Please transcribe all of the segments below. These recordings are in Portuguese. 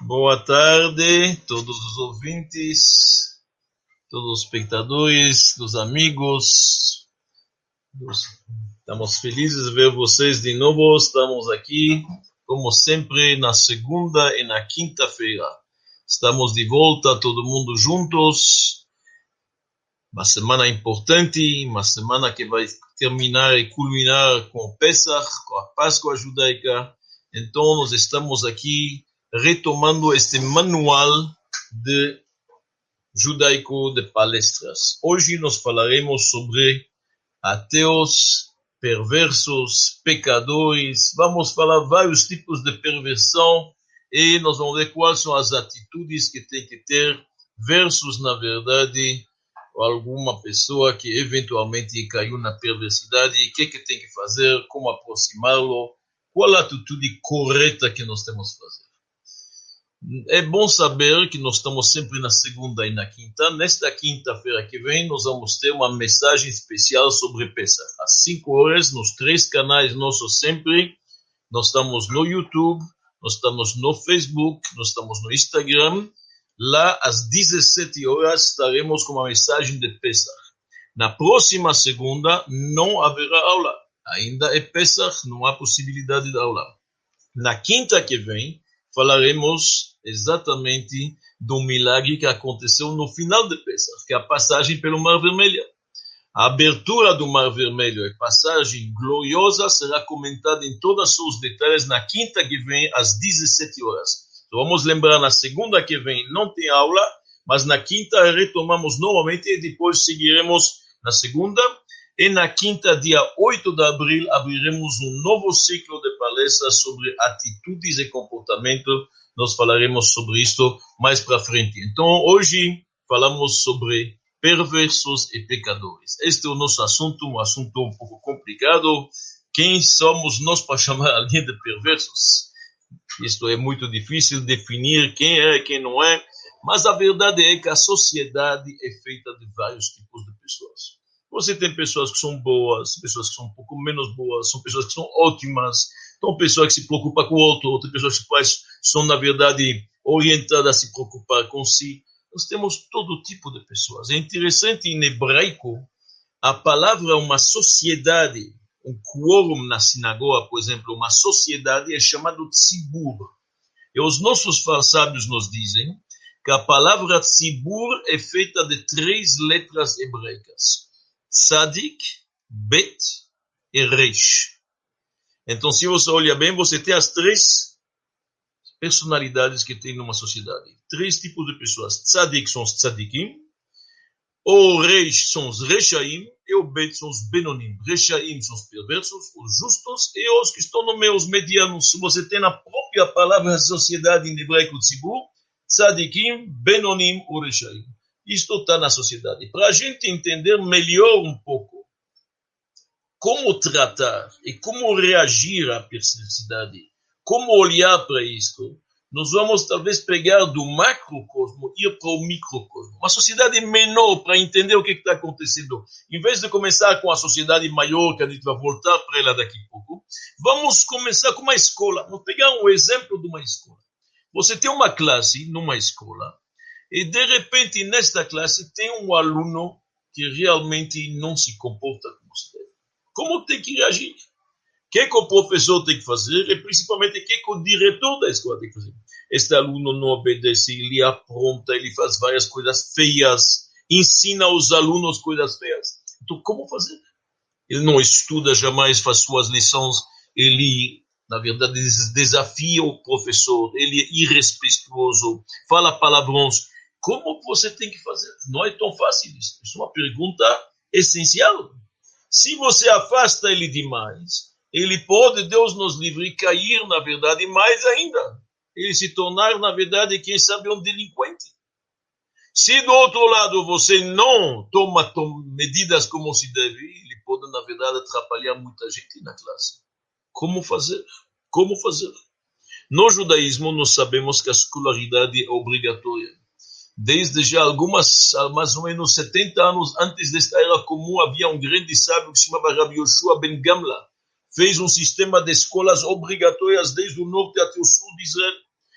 Boa tarde, todos os ouvintes, todos os espectadores, dos amigos. Estamos felizes de ver vocês de novo. Estamos aqui, como sempre, na segunda e na quinta-feira. Estamos de volta, todo mundo juntos. Uma semana importante, uma semana que vai terminar e culminar com o Pesach, com a Páscoa judaica. Então, nós estamos aqui retomando este manual de judaico de palestras. Hoje nós falaremos sobre ateus, perversos, pecadores. Vamos falar vários tipos de perversão e nós vamos ver quais são as atitudes que tem que ter versus, na verdade, alguma pessoa que eventualmente caiu na perversidade e o que tem que fazer, como aproximá-lo, qual a atitude correta que nós temos que fazer. É bom saber que nós estamos sempre na segunda e na quinta. Nesta quinta-feira que vem, nós vamos ter uma mensagem especial sobre Pesach. Às 5 horas, nos 3 canais nossos sempre. Nós estamos no YouTube, nós estamos no Facebook, nós estamos no Instagram. Lá, às 17 horas, estaremos com uma mensagem de Pesach. Na próxima segunda, não haverá aula. Ainda é Pesach, não há possibilidade de aula. Na quinta que vem, falaremos exatamente do milagre que aconteceu no final de Pesach, que é a passagem pelo Mar Vermelho. A abertura do Mar Vermelho e passagem gloriosa será comentada em todos os seus detalhes na quinta que vem, às 17 horas. Então, vamos lembrar, na segunda que vem não tem aula, mas na quinta retomamos novamente e depois seguiremos na segunda. E na quinta, dia 8 de abril, abriremos um novo ciclo de palestras sobre atitudes e comportamento. Nós falaremos sobre isso mais para frente. Então, hoje falamos sobre perversos e pecadores. Este é o nosso assunto, um assunto um pouco complicado. Quem somos nós para chamar alguém de perversos? Isto é muito difícil definir quem é e quem não é, mas a verdade é que a sociedade é feita de vários tipos de pessoas. Você tem pessoas que são boas, pessoas que são um pouco menos boas, são pessoas que são ótimas, são pessoas que se preocupam com o outro, outras pessoas que são, na verdade, orientadas a se preocupar com si. Nós temos todo tipo de pessoas. É interessante, em hebraico, a palavra uma sociedade, um quórum na sinagoga, por exemplo, uma sociedade é chamado tzibur. E os nossos sábios nos dizem que a palavra tzibur é feita de 3 letras hebraicas. Tzadik, Bet e Reish. Então, se você olhar bem, você tem as 3 personalidades que tem numa sociedade. 3 tipos de pessoas. Tzadik são os tzadikim, o Reish são os Reshaim e o Bet são os Benonim. Reshaim são os perversos, os justos e os que estão no meio, os medianos. Se você tem na própria palavra sociedade em hebraico tzibur, tzadikim, Benonim ou Reshaim. Isto está na sociedade. Para a gente entender melhor um pouco como tratar e como reagir à perversidade, como olhar para isto, nós vamos talvez pegar do macrocosmo e ir para o microcosmo. Uma sociedade menor para entender o que está acontecendo. Em vez de começar com a sociedade maior, que a gente vai voltar para ela daqui a pouco, vamos começar com uma escola. Vamos pegar um exemplo de uma escola. Você tem uma classe numa escola, e de repente nesta classe tem um aluno que realmente não se comporta como se deve. Como tem que reagir? O que o professor tem que fazer e principalmente o que o diretor da escola tem que fazer? Este aluno não obedece, ele apronta, ele faz várias coisas feias, ensina aos alunos coisas feias. Então como fazer? Ele não estuda jamais, faz suas lições, ele, na verdade, desafia o professor, ele é irrespeitoso, fala palavrões. Como você tem que fazer? Não é tão fácil isso. Isso é uma pergunta essencial. Se você afasta ele demais, ele pode, Deus nos livre, cair, na verdade, mais ainda. Ele se tornar, na verdade, quem sabe, um delinquente. Se do outro lado você não toma medidas como se deve, ele pode, na verdade, atrapalhar muita gente na classe. Como fazer? Como fazer? No judaísmo, nós sabemos que a escolaridade é obrigatória. Desde já mais ou menos 70 anos antes desta era comum, havia um grande sábio que se chamava Rabbi Yoshua ben Gamla. Fez um sistema de escolas obrigatórias desde o norte até o sul de Israel.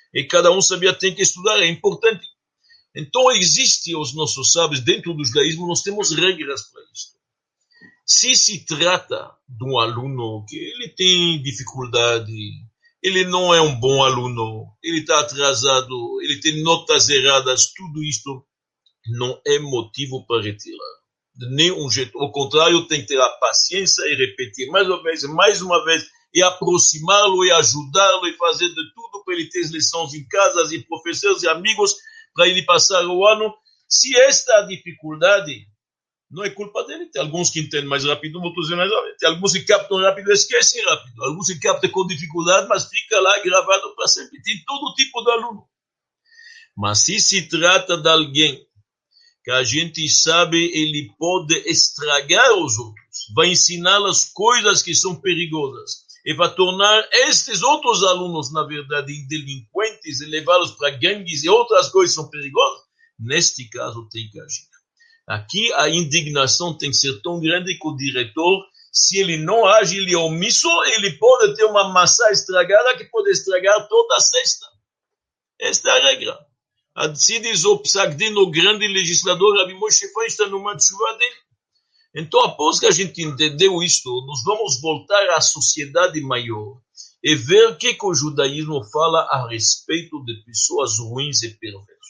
E cada um sabia tem que estudar, é importante. Então, existe os nossos sábios, dentro do judaísmo, nós temos regras para isso. Se se trata de um aluno que ele tem dificuldade, ele não é um bom aluno, ele está atrasado, ele tem notas erradas, tudo isto não é motivo para retirar. De nenhum jeito. Ao contrário, tem que ter a paciência e repetir mais uma vez, e aproximá-lo e ajudá-lo e fazer de tudo para ele ter lições em casa, e professores e amigos, para ele passar o ano. Se esta é a dificuldade, não é culpa dele. Tem alguns que entendem mais rápido, outros mais rápido. Tem alguns que captam rápido e esquecem rápido. Alguns que captam com dificuldade, mas fica lá gravado para sempre. Tem todo tipo de aluno. Mas se se trata de alguém que a gente sabe, ele pode estragar os outros, vai ensinar as coisas que são perigosas e vai tornar estes outros alunos, na verdade, em delinquentes e levá-los para gangues e outras coisas que são perigosas. Neste caso, tem que agir. Aqui a indignação tem que ser tão grande que o diretor, se ele não age, ele é omisso, ele pode ter uma massa estragada que pode estragar toda a cesta. Esta é a regra. Se diz o Psagdin, o grande legislador, Rabi Moshe Feinstein, numa tshuva dele. Então, após que a gente entendeu isto, nós vamos voltar à sociedade maior e ver o que o judaísmo fala a respeito de pessoas ruins e perversas.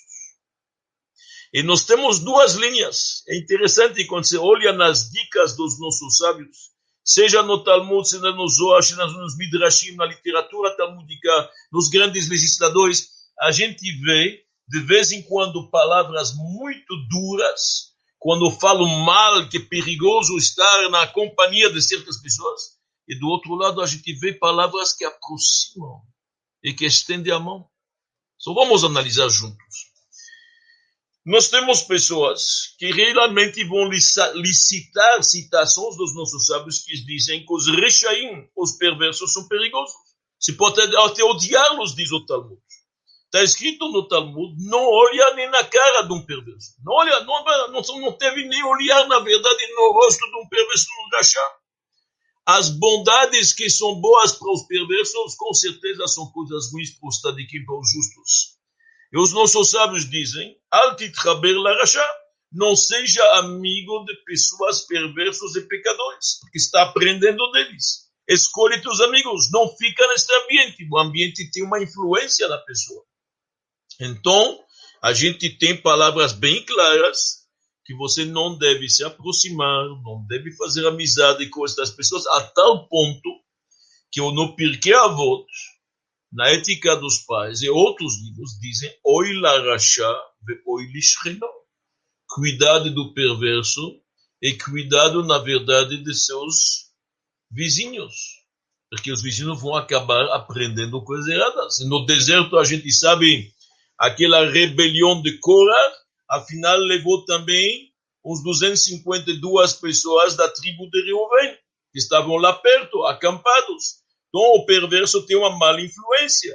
E nós temos duas linhas. É interessante quando você olha nas dicas dos nossos sábios, seja no Talmud, seja no Zohar, seja nos Midrashim, na literatura talmudica, nos grandes legisladores, a gente vê, de vez em quando, palavras muito duras, quando falam mal, que é perigoso estar na companhia de certas pessoas, e do outro lado a gente vê palavras que aproximam e que estendem a mão. Só vamos analisar juntos. Nós temos pessoas que realmente vão licitar citações dos nossos sábios que dizem que os rechaim, os perversos, são perigosos. Se pode até odiá-los, diz o Talmud. Está escrito no Talmud, não olha nem na cara de um perverso. Não olha, não deve nem olhar, na verdade, no rosto de um perverso no rachá. As bondades que são boas para os perversos, com certeza são coisas ruins para os tzadikim, para os justos. E os nossos sábios dizem, Al titchaber larachá, não seja amigo de pessoas perversos e pecadores, porque está aprendendo deles. Escolhe teus amigos, não fica neste ambiente. O ambiente tem uma influência na pessoa. Então, a gente tem palavras bem claras que você não deve se aproximar, não deve fazer amizade com estas pessoas, a tal ponto que no Pirkei Avot, na ética dos pais e outros livros, dizem Oi larachá ve oi lishcheno. Cuidado do perverso e cuidado, na verdade, de seus vizinhos. Porque os vizinhos vão acabar aprendendo coisas erradas. E no deserto, a gente sabe, aquela rebelião de Korah, afinal, levou também uns 252 pessoas da tribo de Reuven, que estavam lá perto, acampados. Então, o perverso tem uma mala influência.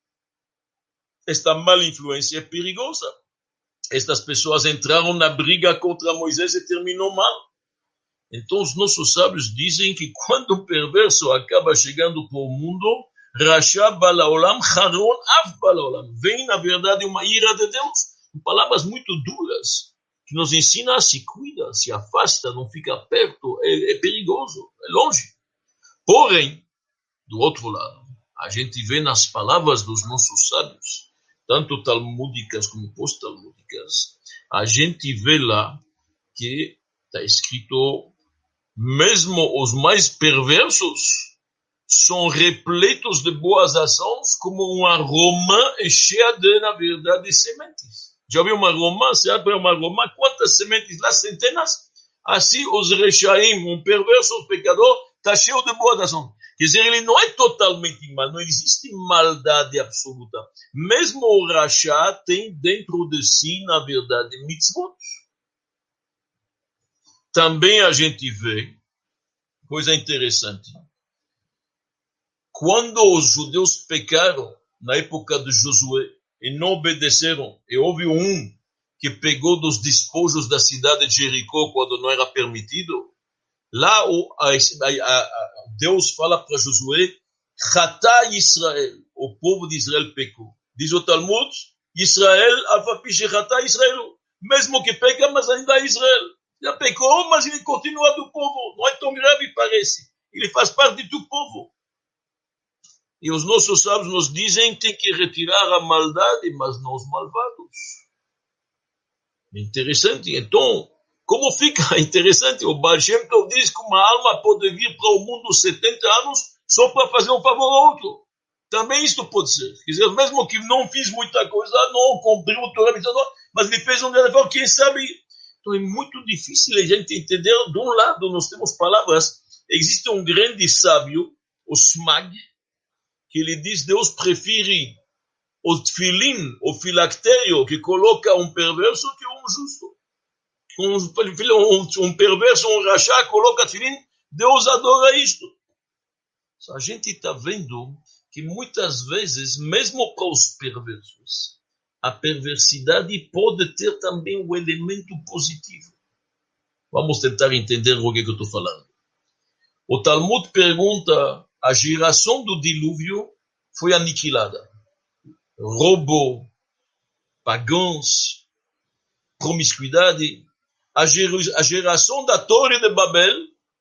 Esta mala influência é perigosa. Estas pessoas entraram na briga contra Moisés e terminou mal. Então, os nossos sábios dizem que quando o perverso acaba chegando para o mundo, Rasha balaolam, Haron av balaolam. Vem, na verdade, uma ira de Deus. Com palavras muito duras, que nos ensina a se cuidar, se afasta, não fica perto. É perigoso, é longe. Porém, do outro lado, a gente vê nas palavras dos nossos sábios, tanto talmúdicas como pós-talmúdicas, a gente vê lá que está escrito, mesmo os mais perversos são repletos de boas ações, como uma romã cheia de, na verdade, sementes. Já viu uma romã? Você abre uma romã, quantas sementes lá? Centenas? Assim, os rechaim, um perverso, um pecador, está cheio de boas ações. Quer dizer, ele não é totalmente mal, não existe maldade absoluta. Mesmo o rachá tem dentro de si, na verdade, mitzvot. Também a gente vê, coisa interessante, quando os judeus pecaram, na época de Josué, e não obedeceram, e houve um que pegou dos despojos da cidade de Jericó, quando não era permitido, lá Deus fala para Josué, Chatá Israel, o povo de Israel pecou. Diz o Talmud, Israel, alfapi shechata Israel. Mesmo que peca, mas ainda é Israel. Já pecou, mas ele continua do povo. Não é tão grave, parece. Ele faz parte do povo. E os nossos sábios nos dizem que tem que retirar a maldade, mas não os malvados. Interessante. Então, como fica interessante? O Baal Shem Tov diz que uma alma pode vir para o mundo 70 anos só para fazer um favor ao outro. Também isso pode ser. Quer dizer, mesmo que não fiz muita coisa, não cumpriu o Torah, mas ele fez um grande favor, quem sabe? Então é muito difícil a gente entender. De um lado, nós temos palavras. Existe um grande sábio, o Smag, que ele diz, Deus prefere o tefilin, o filactério, que coloca um perverso que um justo. Um perverso, um rachá, coloca tefilin, Deus adora isto. A gente está vendo que muitas vezes, mesmo para os perversos, a perversidade pode ter também um elemento positivo. Vamos tentar entender o que eu estou falando. O Talmud pergunta, a geração do dilúvio foi aniquilada. Roubo, pagãos, promiscuidade. A geração da Torre de Babel,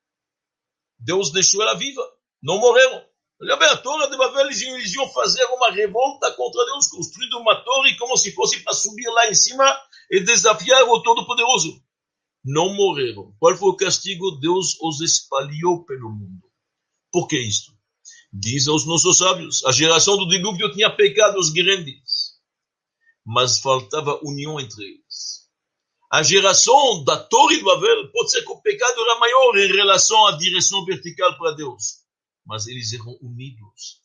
Deus deixou ela viva. Não morreram. Olha bem, a Torre de Babel, eles iam fazer uma revolta contra Deus, construindo uma torre como se fosse para subir lá em cima e desafiar o Todo-Poderoso. Não morreram. Qual foi o castigo? Deus os espalhou pelo mundo. Por que isto? Dizem os nossos sábios, a geração do dilúvio tinha pecados grandes, mas faltava união entre eles. A geração da Torre de Babel, pode ser que o pecado era maior em relação à direção vertical para Deus, mas eles eram unidos.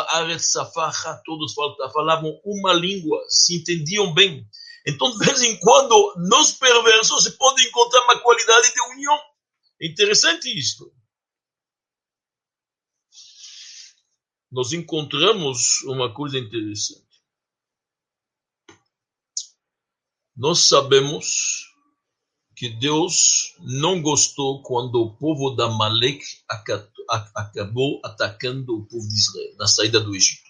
Todos falavam uma língua, se entendiam bem. Então, de vez em quando, nos perversos, se pode encontrar uma qualidade de união. Interessante isto. Nós encontramos uma coisa interessante. Nós sabemos que Deus não gostou quando o povo da Amalek acabou atacando o povo de Israel na saída do Egito.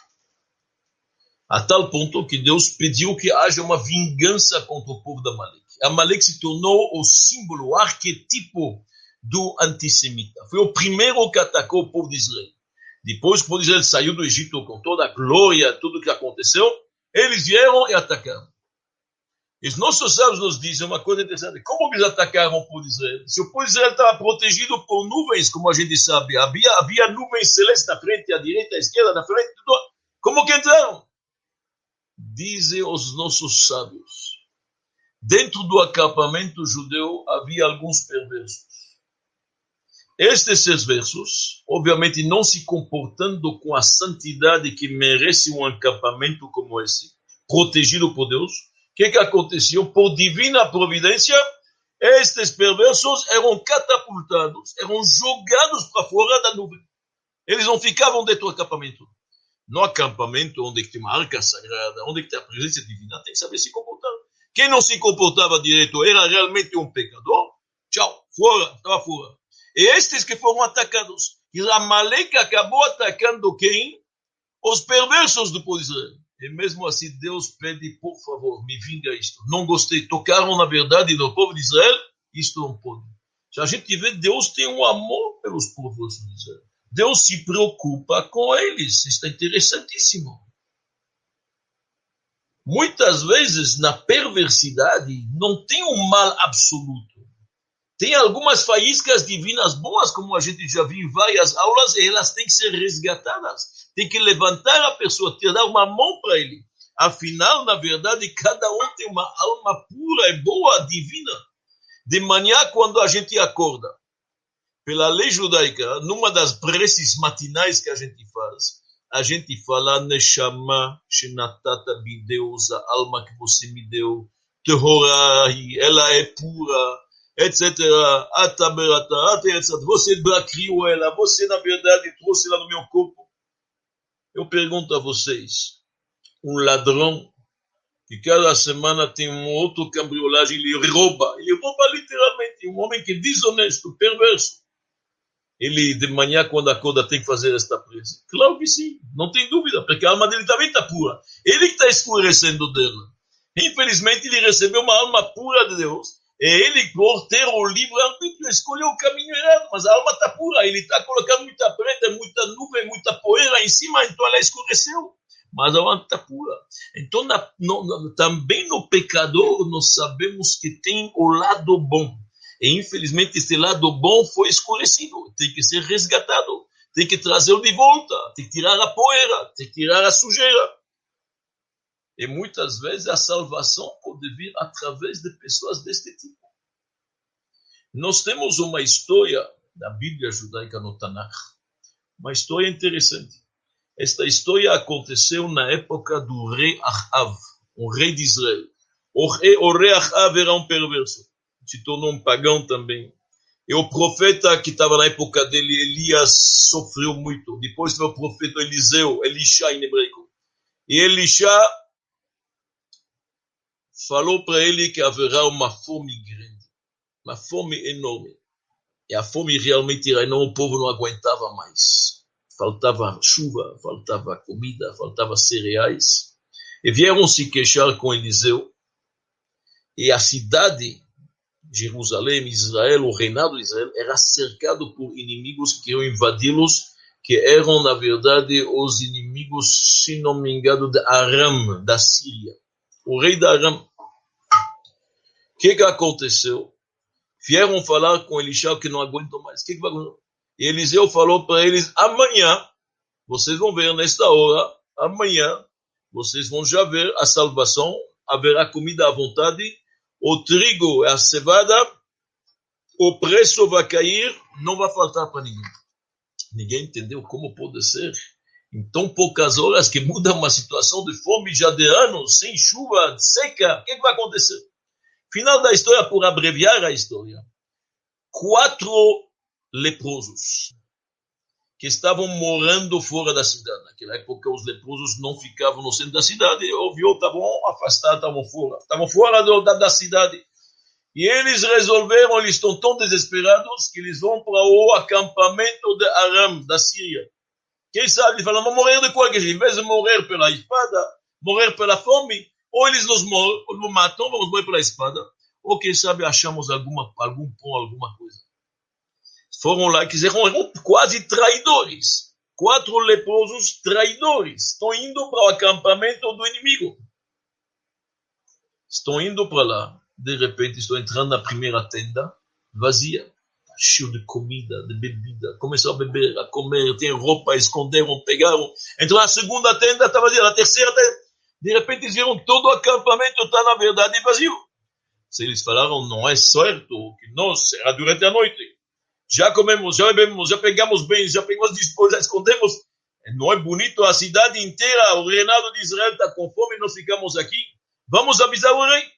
A tal ponto que Deus pediu que haja uma vingança contra o povo da Amalek. Amalek se tornou o símbolo, o arquetipo do antissemita. Foi o primeiro que atacou o povo de Israel. Depois que o povo de Israel saiu do Egito com toda a glória, tudo o que aconteceu, eles vieram e atacaram. Os nossos sábios nos dizem uma coisa interessante. Como eles atacaram o povo de Israel? Se o povo de Israel estava protegido por nuvens, como a gente sabe, havia nuvens celestes na frente, à direita, à esquerda, na frente, tudo. Como que entraram? Dizem os nossos sábios. Dentro do acampamento judeu havia alguns perversos. Estes perversos, obviamente não se comportando com a santidade que merece um acampamento como esse, protegido por Deus, o que aconteceu? Por divina providência, estes perversos eram catapultados, eram jogados para fora da nuvem. Eles não ficavam dentro do acampamento. No acampamento, onde tem uma arca sagrada, onde tem a presença divina, tem que saber se comportar. Quem não se comportava direito era realmente um pecador. Tchau, fora, estava fora. E estes que foram atacados. E Amalek acabou atacando quem? Os perversos do povo de Israel. E mesmo assim Deus pede, por favor, me vinga isto. Não gostei, tocaram na verdade do povo de Israel, isto não pode. Se a gente vê, Deus tem um amor pelos povos de Israel. Deus se preocupa com eles. Isso é interessantíssimo. Muitas vezes, na perversidade, não tem um mal absoluto. Tem algumas faíscas divinas boas, como a gente já viu em várias aulas, e elas têm que ser resgatadas. Tem que levantar a pessoa, dar uma mão para ele. Afinal, na verdade, cada um tem uma alma pura e boa, divina. De manhã, quando a gente acorda, pela lei judaica, numa das preces matinais que a gente fala, Neshama, Shenatata Bideus, a alma que você me deu, Tehorai, ela é pura, etc. Você criou ela, você na verdade trouxe ela no meu corpo. Eu pergunto a vocês, um ladrão que cada semana tem um outro cambriolagem, ele rouba literalmente, um homem que é desonesto, perverso. Ele, de manhã, quando acorda, tem que fazer esta prece? Claro que sim, não tem dúvida, porque a alma dele também está pura. Ele que está escurecendo dela. Infelizmente, ele recebeu uma alma pura de Deus. E ele, por ter o livre-arbítrio, escolheu o caminho errado. Mas a alma está pura. Ele está colocando muita preta, muita nuvem, muita poeira em cima, então ela escureceu. Mas a alma está pura. Então, também no pecador, nós sabemos que tem o lado bom. E, infelizmente, esse lado bom foi escurecido. Tem que ser resgatado. Tem que trazê-lo de volta. Tem que tirar a poeira. Tem que tirar a sujeira. E muitas vezes a salvação pode vir através de pessoas deste tipo. Nós temos uma história da Bíblia judaica no Tanakh. Uma história interessante. Esta história aconteceu na época do rei Ahav, um rei de Israel. O rei Ahav era um perverso. Se tornou um pagão também. E o profeta que estava na época dele, Elias, sofreu muito. Depois teve o profeta Eliseu, Elisha em hebraico. E Elisha falou para ele que haverá uma fome grande, uma fome enorme. E a fome realmente era enorme, o povo não aguentava mais. Faltava chuva, faltava comida, faltava cereais. E vieram se queixar com Eliseu. E a cidade, Jerusalém, Israel, o reinado de Israel, era cercado por inimigos que iam invadi-los, que eram, na verdade, os inimigos, se não me engano, de Aram, da Síria. O rei de Aram. O que aconteceu? Vieram falar com Elisha que não aguentam mais. O que vai acontecer? E Eliseu falou para eles, amanhã, vocês vão ver nesta hora, amanhã, vocês vão já ver a salvação, haverá comida à vontade, o trigo e a cevada, o preço vai cair, não vai faltar para ninguém. Ninguém entendeu como pode ser. Em tão poucas horas que muda uma situação de fome já de anos, sem chuva, seca, o que vai acontecer? Final da história, por abreviar a história, 4 leprosos que estavam morando fora da cidade. Naquela época, os leprosos não ficavam no centro da cidade, estavam afastados, estavam fora da cidade. E eles resolveram, eles estão tão desesperados, que eles vão para o acampamento de Aram, da Síria. Quem sabe, eles falam, vamos morrer de qualquer jeito, em vez de morrer pela espada, morrer pela fome, ou eles nos matam, vamos morrer pela espada, ou quem sabe achamos algum pão, alguma coisa. Foram lá, eram quase traidores. 4 leprosos traidores. Estão indo para o acampamento do inimigo. Estão indo para lá. De repente, estão entrando na primeira tenda, vazia. Cheio de comida, de bebida. Começaram a beber, a comer, tem roupa, esconderam, pegaram. Entrou na segunda tenda, está vazia. Na terceira tenda, de repente, eles viram que todo o acampamento está, na verdade, vazio. Se eles falaram, não é certo, que nós, será durante a noite. Já comemos, já bebemos, já pegamos bens, já pegamos disposto, já escondemos. Não é bonito a cidade inteira, o reinado de Israel está com fome e nós ficamos aqui. Vamos avisar o rei.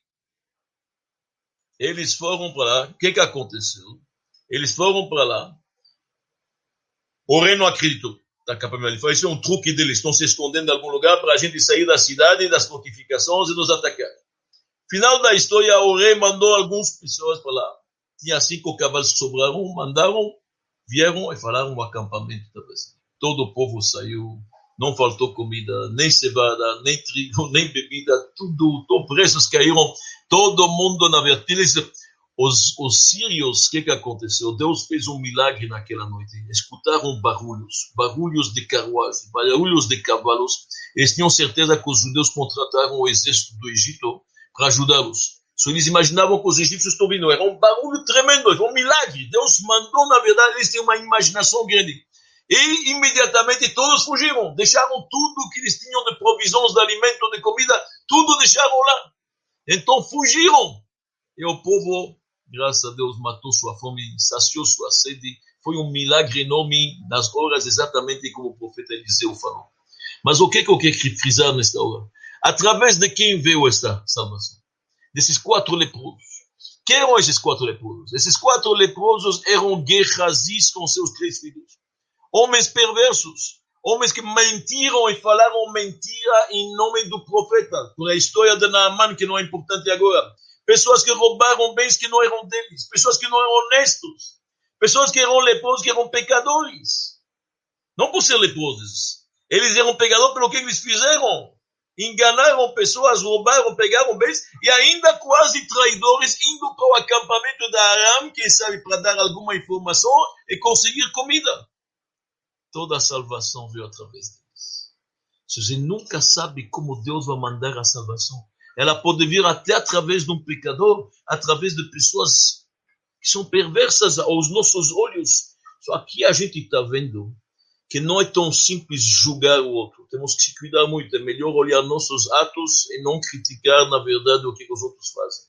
Eles foram para lá. O que aconteceu? Eles foram para lá. O rei não acreditou. Ele falou, isso é um truque deles. Estão se escondendo em algum lugar para a gente sair da cidade, das fortificações e nos atacar. Final da história, o rei mandou algumas pessoas para lá. Tinha 5 cavalos que sobraram, mandaram, vieram e falaram o acampamento da vez. Todo o povo saiu, não faltou comida, nem cevada, nem trigo, nem bebida, tudo, preços caíram, todo mundo na verdade. Os sírios, o que aconteceu? Deus fez um milagre naquela noite. Escutaram barulhos de carruagem, barulhos de cavalos. Eles tinham certeza que os judeus contrataram o exército do Egito para ajudá-los. Eles imaginavam que os egípcios estão vindo. Era um barulho tremendo, era um milagre. Deus mandou, na verdade, eles têm uma imaginação grande. E imediatamente todos fugiram. Deixaram tudo que eles tinham de provisões, de alimento, de comida, tudo deixaram lá. Então fugiram. E o povo, graças a Deus, matou sua fome, saciou sua sede. Foi um milagre enorme nas horas exatamente como o profeta Eliseu falou. Mas o que eu quero frisar nesta hora? Através de quem veio esta salvação? Desses 4 leprosos. Quem eram esses 4 leprosos? Esses 4 leprosos eram Guerrazis com seus 3 filhos. Homens perversos. Homens que mentiram e falaram mentira em nome do profeta. Por a história de Naaman, que não é importante agora. Pessoas que roubaram bens que não eram deles. Pessoas que não eram honestos. Pessoas que eram leprosos, que eram pecadores. Não por ser leprosos. Eles eram pecadores pelo que eles fizeram. Enganaram pessoas, roubaram, pegaram bens e ainda quase traidores indo para o acampamento da Aram, quem sabe para dar alguma informação e conseguir comida. Toda a salvação veio através deles. Você nunca sabe como Deus vai mandar a salvação. Ela pode vir até através de um pecador, através de pessoas que são perversas aos nossos olhos. Só que a gente está vendo que não é tão simples julgar o outro. Temos que se cuidar muito. É melhor olhar nossos atos e não criticar, na verdade, o que os outros fazem.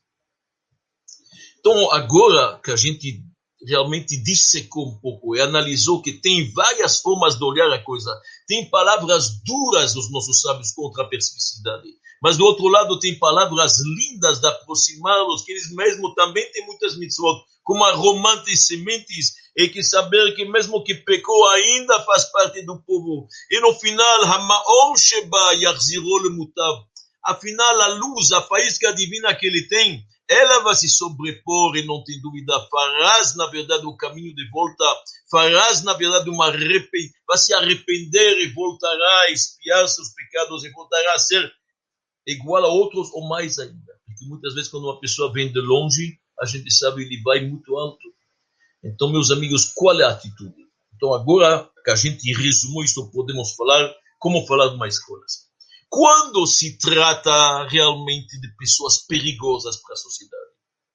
Então, agora que a gente realmente dissecou um pouco e analisou que tem várias formas de olhar a coisa, tem palavras duras dos nossos sábios contra a perversidade, mas do outro lado tem palavras lindas de aproximá-los, que eles mesmos também têm muitas mitzvot, como aromante e sementes, e que saber que mesmo que pecou ainda faz parte do povo. E no final, Hamaor Sheba Yachziro Lemutav. Afinal, a luz, a faísca divina que ele tem, ela vai se sobrepor e não tem dúvida, farás na verdade o caminho de volta, farás na verdade vai se arrepender e voltará a expiar seus pecados e voltará a ser igual a outros ou mais ainda. Porque muitas vezes quando uma pessoa vem de longe, a gente sabe que ele vai muito alto. Então, meus amigos, qual é a atitude? Então, agora que a gente resumiu isso, podemos falar como falar de mais coisas. Quando se trata realmente de pessoas perigosas para a sociedade?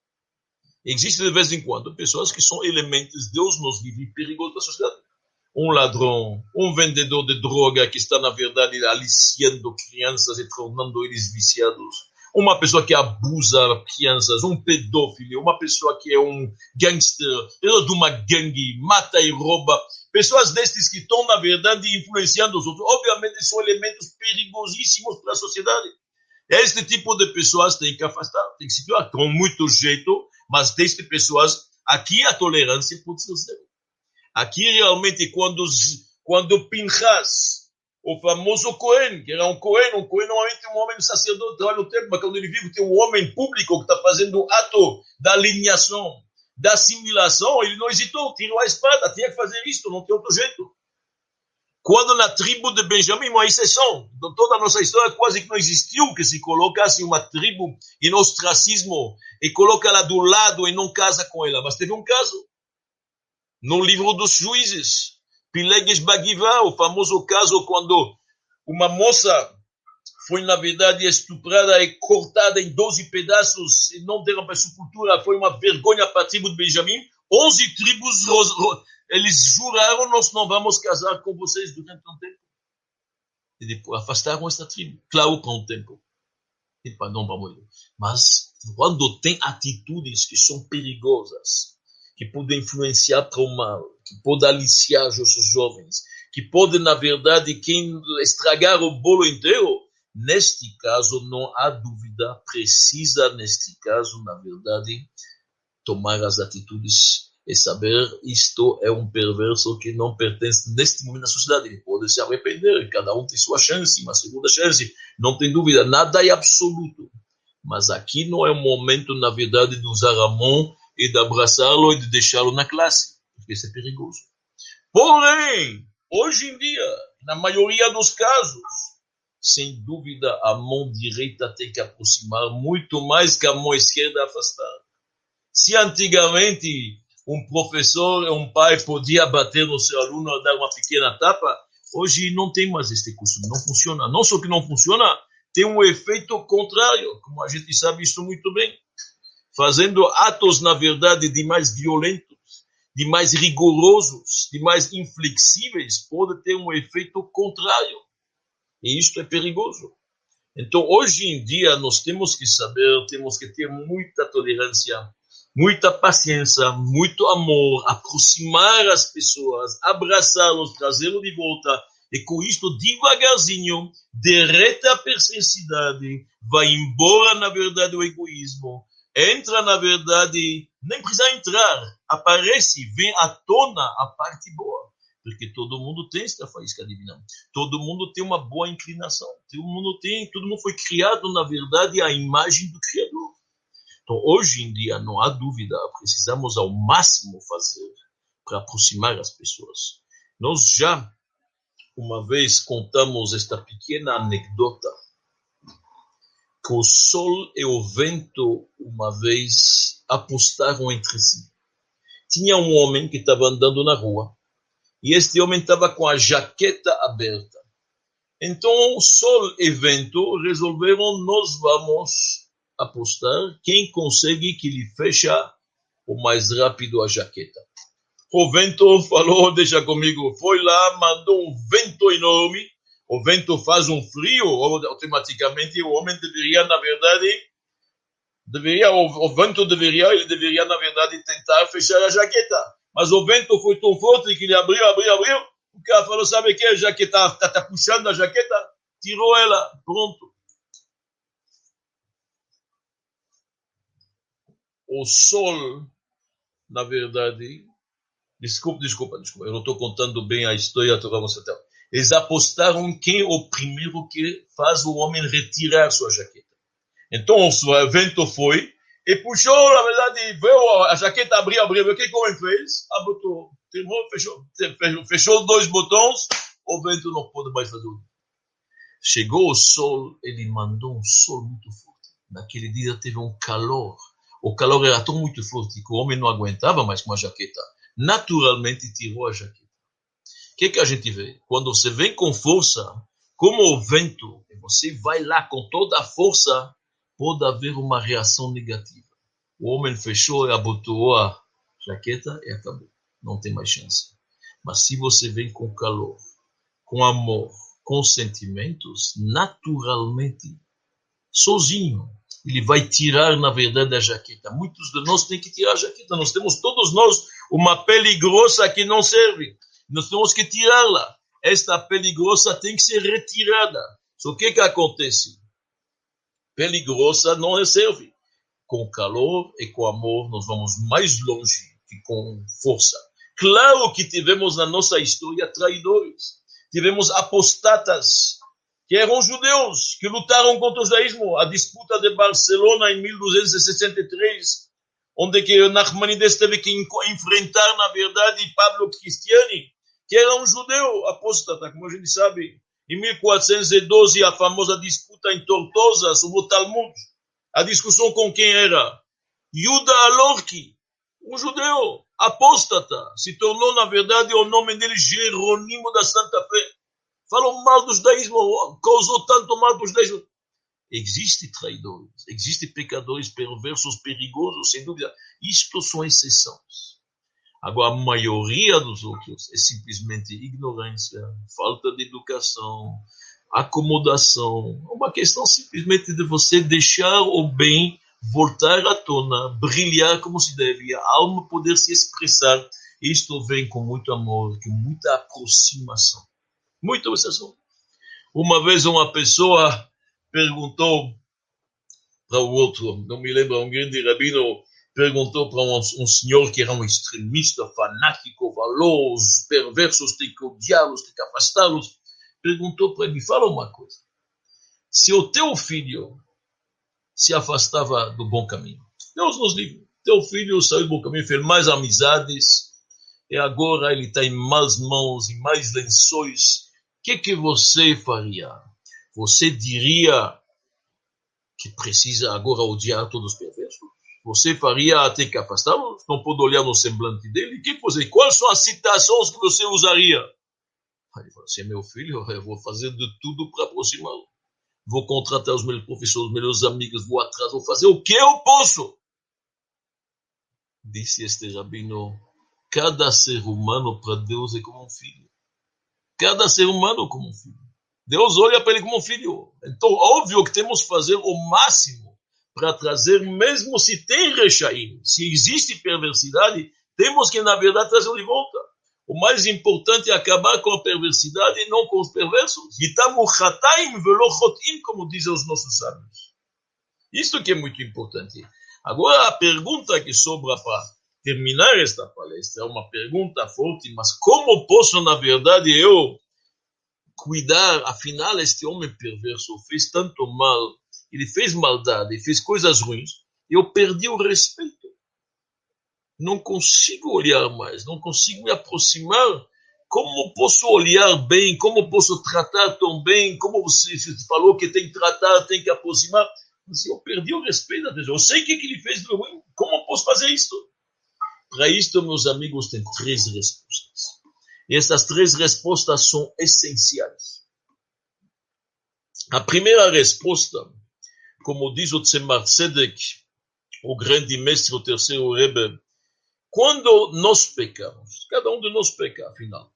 Existem de vez em quando pessoas que são elementos, Deus nos livre, perigosos para a sociedade. Um ladrão, um vendedor de droga que está, na verdade, aliciando crianças e tornando eles viciados. Uma pessoa que abusa crianças, um pedófilo, uma pessoa que é um gangster, de uma gangue, mata e rouba. Pessoas destes que estão, na verdade, influenciando os outros, obviamente são elementos perigosíssimos para a sociedade. Este tipo de pessoas tem que afastar, tem que se cuidar com muito jeito, mas destas pessoas, aqui a tolerância pode ser zero. Aqui realmente, quando Pinchas, o famoso Cohen, que era um Cohen normalmente um homem sacerdote, trabalha no templo, mas quando ele viu que tem um homem público que está fazendo o ato da alinhação, da assimilação, ele não hesitou, tirou a espada, tinha que fazer isso, não tem outro jeito. Quando na tribo de Benjamim, uma exceção, de toda a nossa história quase que não existiu que se colocasse uma tribo em ostracismo e coloca ela do lado e não casa com ela, mas teve um caso. No livro dos Juízes, Pileges Bagivá, o famoso caso quando uma moça foi, na verdade, estuprada e cortada em 12 pedaços e não deram para sepultura, foi uma vergonha para a tribo de Benjamim. 11 tribos, eles juraram, nós não vamos casar com vocês durante um tempo. E depois afastaram esta tribo, claro, para um tempo. E para não para morrer. Mas quando tem atitudes que são perigosas, que podem influenciar para o mal, que podem aliciar os jovens, que podem, na verdade, estragar o bolo inteiro, neste caso, não há dúvida, precisa, neste caso, na verdade, tomar as atitudes e saber isto é um perverso que não pertence neste momento à sociedade. Ele pode se arrepender, cada um tem sua chance, uma segunda chance, não tem dúvida, nada é absoluto. Mas aqui não é o momento, na verdade, de usar a mão e de abraçá-lo e de deixá-lo na classe, porque isso é perigoso. Porém, hoje em dia, na maioria dos casos, sem dúvida, a mão direita tem que aproximar muito mais que a mão esquerda afastar. Se antigamente um professor, um pai podia bater no seu aluno, dar uma pequena tapa, hoje não tem mais este costume, não funciona. Não só que não funciona, tem um efeito contrário, como a gente sabe isso muito bem. Fazendo atos, na verdade, de mais violentos, de mais rigorosos, de mais inflexíveis, pode ter um efeito contrário. E isto é perigoso. Então, hoje em dia, nós temos que saber, temos que ter muita tolerância, muita paciência, muito amor, aproximar as pessoas, abraçá-los, trazê-los de volta, e com isto, devagarzinho, derrete a perversidade, vai embora, na verdade, o egoísmo, entra, na verdade, nem precisa entrar, aparece, vem à tona a parte boa, porque todo mundo tem esta faísca divina, todo mundo tem uma boa inclinação, todo mundo foi criado, na verdade, à imagem do Criador. Então, hoje em dia, não há dúvida, precisamos ao máximo fazer para aproximar as pessoas. Nós já uma vez contamos esta pequena anedota que o sol e o vento uma vez apostaram entre si. Tinha um homem que estava andando na rua e este homem estava com a jaqueta aberta. Então o sol e vento resolveram: nós vamos apostar quem consegue que ele fecha o mais rápido a jaqueta. O vento falou: deixa comigo. Foi lá, mandou um vento enorme. O vento faz um frio, automaticamente o homem deveria, na verdade, ele deveria, na verdade, tentar fechar a jaqueta. Mas o vento foi tão forte que ele abriu. O cara falou: sabe o que? A jaqueta tá puxando a jaqueta, tirou ela, pronto. O sol, na verdade, desculpa, eu não estou contando bem a história, eles apostaram quem é o primeiro que faz o homem retirar sua jaqueta. Então o vento foi e puxou, na verdade, veio a jaqueta abrir. O que o homem fez? Abotou, fechou 2 botões, o vento não pôde mais fazer. Chegou o sol, ele mandou um sol muito forte. Naquele dia teve um calor. O calor era tão muito forte que o homem não aguentava mais com a jaqueta. Naturalmente tirou a jaqueta. O que a gente vê? Quando você vem com força, como o vento, e você vai lá com toda a força, pode haver uma reação negativa. O homem fechou e abotoou a jaqueta e acabou. Não tem mais chance. Mas se você vem com calor, com amor, com sentimentos, naturalmente, sozinho, ele vai tirar, na verdade, a jaqueta. Muitos de nós têm que tirar a jaqueta. Nós temos, todos nós, uma pele grossa que não serve. Nós temos que tirá-la. Esta pele grossa tem que ser retirada. Só que acontece? Pele grossa não serve. Com calor e com amor, nós vamos mais longe que com força. Claro que tivemos na nossa história traidores. Tivemos apostatas, que eram judeus, que lutaram contra o judaísmo. A disputa de Barcelona em 1263, onde que Nachmanides teve que enfrentar, na verdade, Pablo Cristiani, que era um judeu apóstata, como a gente sabe. Em 1412, a famosa disputa em Tortosa sobre o Talmud. A discussão com quem era? Yuda Alorki, um judeu apóstata. Se tornou, na verdade, o nome dele Jerônimo da Santa Fé. Falou mal do judaísmo, causou tanto mal do judaísmo. Existem traidores, existem pecadores perversos, perigosos, sem dúvida. Isto são exceções. Agora, a maioria dos outros é simplesmente ignorância, falta de educação, acomodação. Uma questão simplesmente de você deixar o bem voltar à tona, brilhar como se deve, a alma poder se expressar. Isto vem com muito amor, com muita aproximação. Muita obsessão. Uma vez uma pessoa perguntou para o outro, não me lembro, um grande rabino, perguntou para um senhor que era um extremista, fanático, falou: os perversos têm que odiá-los, têm que afastá-los. Perguntou para ele: fala uma coisa. Se o teu filho se afastava do bom caminho, Deus nos livre, teu filho saiu do bom caminho, fez mais amizades, e agora ele está em más mãos, em mais lençóis, o que você faria? Você diria que precisa agora odiar todos os perversos? Você faria até que afastá-los? Não pode olhar no semblante dele? Quais são as citações que você usaria? Ele falou: se é meu filho, eu vou fazer de tudo para aproximá-lo. Vou contratar os meus professores, os meus amigos, vou atrás, vou fazer o que eu posso. Disse este rabino: cada ser humano para Deus é como um filho. Cada ser humano como um filho. Deus olha para ele como um filho. Então, óbvio que temos que fazer o máximo para trazer, mesmo se tem rechaim, se existe perversidade, temos que, na verdade, trazer de volta. O mais importante é acabar com a perversidade e não com os perversos. Yitamu chataim velo chotim, como dizem os nossos sábios. Isso que é muito importante. Agora, a pergunta que sobra para terminar esta palestra é uma pergunta forte, mas como posso, na verdade, eu cuidar? Afinal, este homem perverso fez tanto mal, ele fez maldade, fez coisas ruins, e eu perdi o respeito. não consigo olhar mais, não consigo me aproximar. Como posso olhar bem? Como posso tratar tão bem? Como você falou que tem que tratar, tem que aproximar? Mas eu perdi o respeito da pessoa. Eu sei o que ele fez de ruim. Como eu posso fazer isso? Para isto, meus amigos, tem 3 respostas. E essas 3 respostas são essenciais. A primeira resposta, como diz o Tzemar Tzedek, o grande mestre, o terceiro Rebbe, quando nós pecamos, cada um de nós peca, afinal,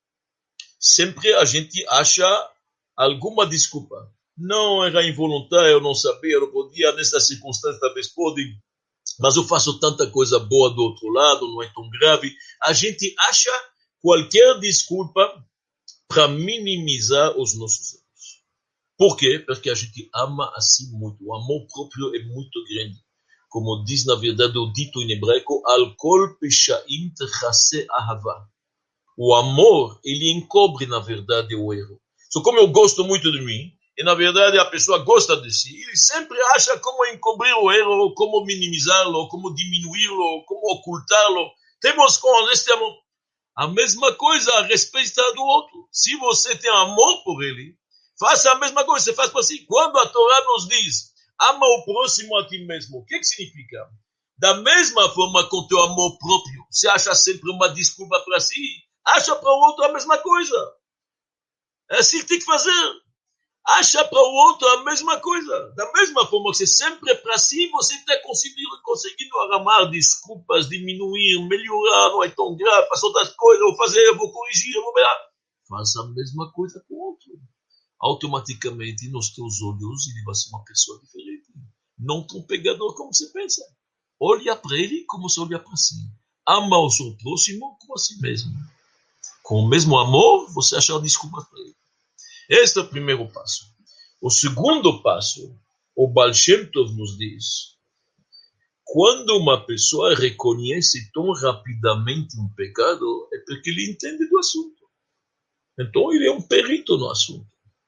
sempre a gente acha alguma desculpa. Não era involuntário, eu não sabia, eu não podia, nessa circunstância talvez pode, mas eu faço tanta coisa boa do outro lado, não é tão grave. A gente acha qualquer desculpa para minimizar os nossos erros. Por quê? Porque a gente ama assim muito. O amor próprio é muito grande. Como diz na verdade o dito em hebraico, Al kol peshaim techase ahava. O amor, ele encobre na verdade o erro. Só como eu gosto muito de mim, e na verdade a pessoa gosta de si, ele sempre acha como encobrir o erro, como minimizá-lo, como diminuí-lo, como ocultá-lo. Temos com este amor a mesma coisa a respeito do outro. Se você tem amor por ele, faça a mesma coisa, você faz para si. Quando a Torá nos diz, ama o próximo a ti mesmo, o que significa? Da mesma forma com teu amor próprio, você acha sempre uma desculpa para si, acha para o outro a mesma coisa. É assim que tem que fazer. Acha para o outro a mesma coisa. Da mesma forma que você sempre é para si, você está conseguindo arrumar desculpas, diminuir, melhorar, não é tão grave, faça outras coisas, eu vou fazer, eu vou corrigir, eu vou ver. Faça a mesma coisa com o outro. Automaticamente, nos teus olhos, ele vai ser uma pessoa diferente. Não tão pegador como você pensa. Olha para ele como se olha para si. Ama o seu próximo como a si mesmo. Com o mesmo amor, você acha desculpas para ele. Este é o primeiro passo. O segundo passo, o Baal Shem Tov nos diz, quando uma pessoa reconhece tão rapidamente um pecado, é porque ele entende do assunto. Então ele é um perito no assunto.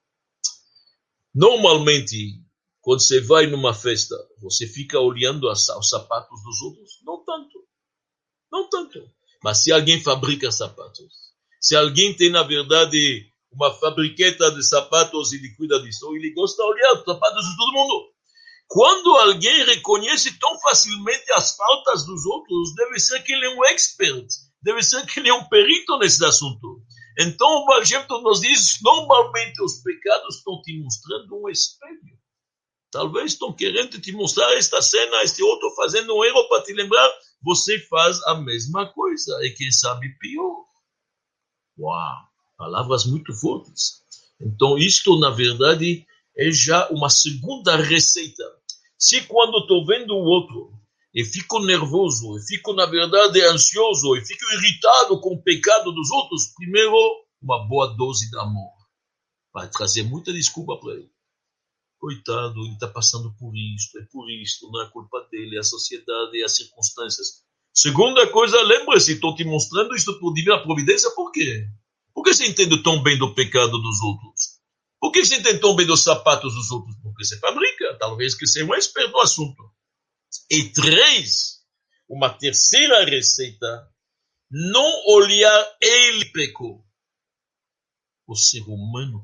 Normalmente, quando você vai numa festa, você fica olhando os sapatos dos outros? Não tanto. Não tanto. Mas se alguém fabrica sapatos, se alguém tem, na verdade, uma fabriqueta de sapatos e ele cuida disso, ele gosta de olhar os sapatos de todo mundo. Quando alguém reconhece tão facilmente as faltas dos outros, deve ser que ele é um expert, deve ser que ele é um perito nesse assunto. Então o Baal Shem Tov nos diz, normalmente os pecados estão te mostrando um espelho. Talvez estão querendo te mostrar esta cena, este outro fazendo um erro para te lembrar, você faz a mesma coisa, e quem sabe pior. Uau! Palavras muito fortes. Então, isto, na verdade, é já uma segunda receita. Se quando estou vendo o outro, e fico nervoso, e fico, na verdade, ansioso, e fico irritado com o pecado dos outros, primeiro, uma boa dose de amor. Vai trazer muita desculpa para ele. Coitado, ele está passando por isto, não é culpa dele, é a sociedade, é as circunstâncias. Segunda coisa, lembre-se, estou te mostrando isto por divina providência, por quê? Por que você entende tão bem do pecado dos outros? Por que você entende tão bem dos sapatos dos outros? Porque você fabrica, talvez que seja um experto no assunto. E 3, uma terceira receita, não olhar ele pecou. O ser humano.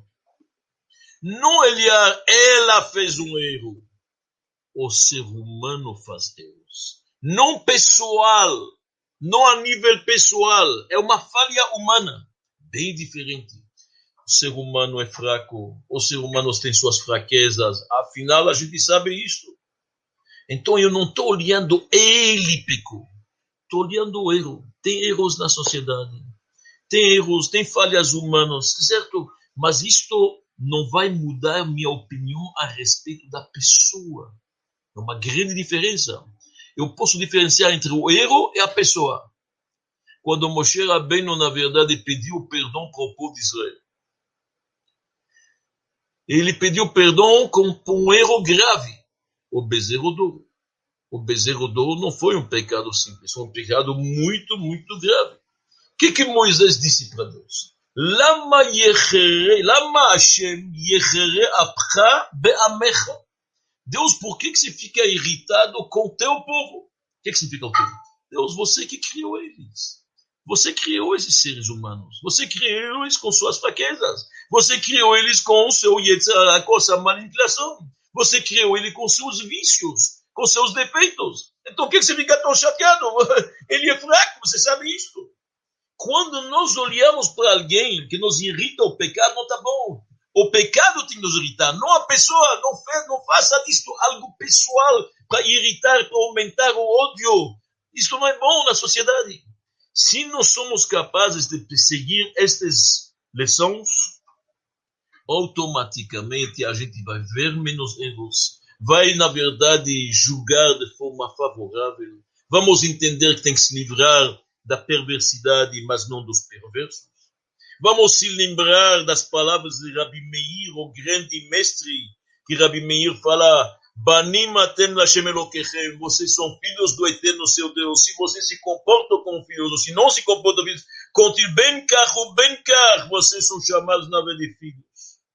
Não olhar ela fez um erro. O ser humano faz erros. Não pessoal, não a nível pessoal, é uma falha humana. Bem diferente. O ser humano é fraco, o ser humano tem suas fraquezas, afinal a gente sabe isto. Então eu não estou olhando ele pecou, estou olhando o erro. Tem erros na sociedade, tem erros, tem falhas humanas, certo? Mas isto não vai mudar minha opinião a respeito da pessoa. É uma grande diferença. Eu posso diferenciar entre o erro e a pessoa. Quando Moshe Rabbeinu, na verdade, pediu perdão para o povo de Israel. Ele pediu perdão por um erro grave, o bezerro de ouro. O bezerro de ouro não foi um pecado simples, foi um pecado muito, muito grave. O que Moisés disse para Deus? Lama Hashem yechere apcha be'amecha. Deus, por que você fica irritado com o teu povo? O que significa o teu? Deus, você que criou eles. Você criou esses seres humanos. Você criou eles com suas fraquezas. Você criou eles com o seu Yetzirah, com a sua manipulação. Você criou ele com seus vícios, com seus defeitos. Então, por que você fica tão chateado? Ele é fraco, você sabe isso. Quando nós olhamos para alguém que nos irrita o pecado, não está bom. O pecado tem que nos irritar. Não a pessoa, não faça disto algo pessoal para irritar, para aumentar o ódio. Isso não é bom na sociedade. Se nós somos capazes de seguir estas lições, automaticamente a gente vai ver menos erros, vai, na verdade, julgar de forma favorável. Vamos entender que tem que se livrar da perversidade, mas não dos perversos. Vamos se lembrar das palavras de Rabi Meir, o grande mestre, que Rabi Meir fala: Banim atem Lashem Elokechem, vocês são filhos do eterno seu Deus. Se vocês se comportam como filhos, ou se não se comportam como filhos, contil ben kach, vocês são chamados na verdade de filhos.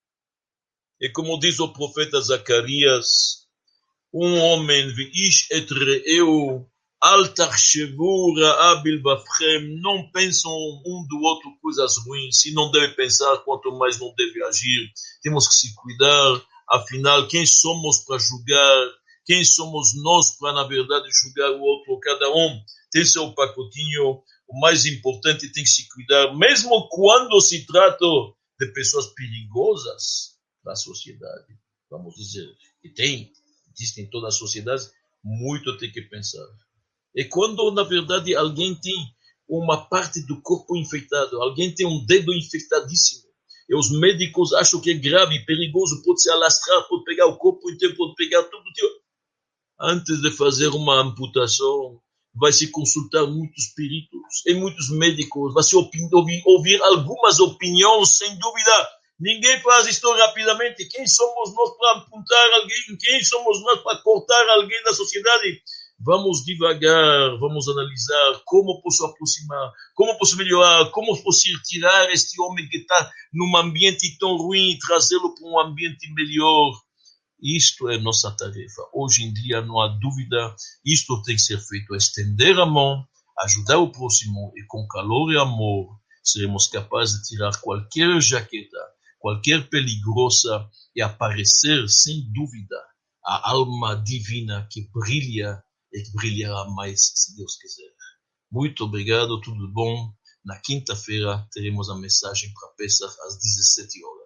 E como diz o profeta Zacarias, homem, v'ish et re'eu, al tachshevu ra'a bilvavchem, não pensam do outro coisas ruins, se não deve pensar, quanto mais não deve agir. Temos que se cuidar, afinal, quem somos para julgar? Quem somos nós para, na verdade, julgar o outro? Cada tem seu pacotinho. O mais importante tem que se cuidar, mesmo quando se trata de pessoas perigosas da sociedade. Vamos dizer que existem em todas as sociedades, muito tem que pensar. E quando, na verdade, alguém tem uma parte do corpo infectado, alguém tem um dedo infectadíssimo, e os médicos acham que é grave, perigoso, pode se alastrar, pode pegar o corpo inteiro, pode pegar tudo. Antes de fazer uma amputação, vai se consultar muitos peritos e muitos médicos, vai se ouvir algumas opiniões, sem dúvida. Ninguém faz isto rapidamente. Quem somos nós para amputar alguém? Quem somos nós para cortar alguém da sociedade? Vamos devagar, vamos analisar como posso aproximar, como posso melhorar, como posso tirar este homem que está num ambiente tão ruim e trazê-lo para um ambiente melhor. Isto é nossa tarefa. Hoje em dia não há dúvida, isto tem que ser feito, estender a mão, ajudar o próximo e com calor e amor seremos capazes de tirar qualquer jaqueta, qualquer peligrosa e aparecer, sem dúvida, a alma divina que brilha e que brilhará mais, se Deus quiser. Muito obrigado, tudo bom. Na quinta-feira teremos a mensagem para Pesach às 17 horas.